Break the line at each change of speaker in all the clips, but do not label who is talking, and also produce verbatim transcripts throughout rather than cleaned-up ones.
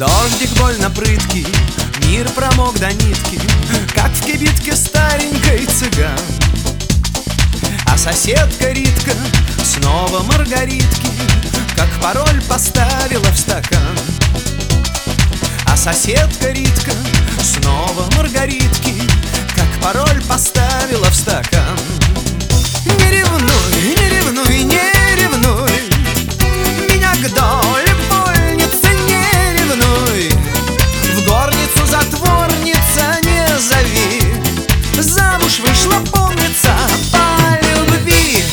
Дождик больно прыткий, мир промок до нитки, как в кибитке старенькой цыган. А соседка Ритка снова Маргаритки, как пароль поставила в стакан. А соседка Ритка снова Маргаритки, как пароль поставила в стакан. Не ревнуй, не ревнуй, не ревнуй меня к доле вольницы, не ревнуй. В горницу затворница не зови, замуж вышла, помнится, по любви.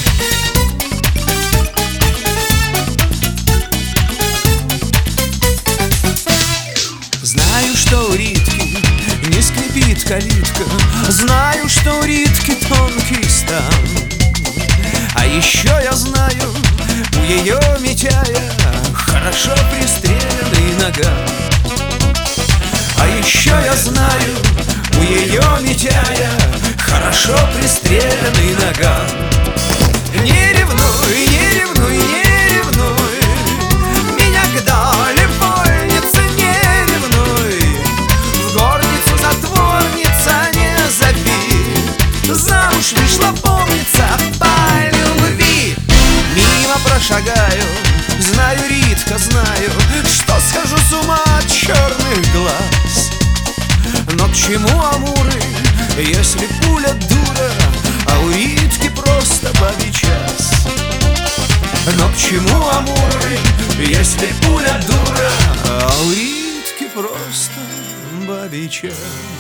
Знаю, что у Ритки не скрипит калитка, знаю, что у Ритки тонкий стан. А еще я знаю, у ее Митяя хорошо пристреленный наган. А еще я знаю, у ее Митяя хорошо пристреленный наган. Не ревнуй, не ревнуй, не ревнуй меня к доле вольницы, не ревнуй. В горницу затворница не зови, замуж вышла, помнится, по любви. Мимо прошагаю, знаю, Ритка, знаю, что схожу с ума от черных глаз. Но к чему амуры, если пуля дура, а у Ритки просто бабий час? Но к чему амуры, если пуля дура, а у Ритки просто бабий час?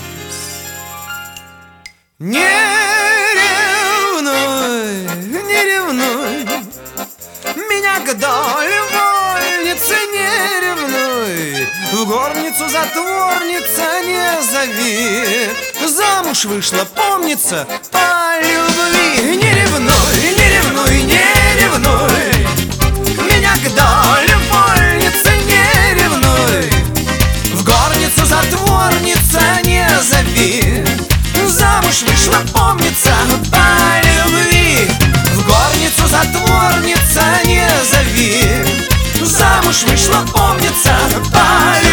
Не ревнуй, не ревнуй меня к доле вольницы, не ревнуй. В горницу затворница не зови, замуж вышла, помнится, по любви. Не ревнуй, не ревнуй, не ревнуй меня к доле вольницы, не ревнуй. В горницу затворница не зови, замуж вышла, помнится, по любви. В горницу затворница не зови, замуж вышла, помнится, по любви.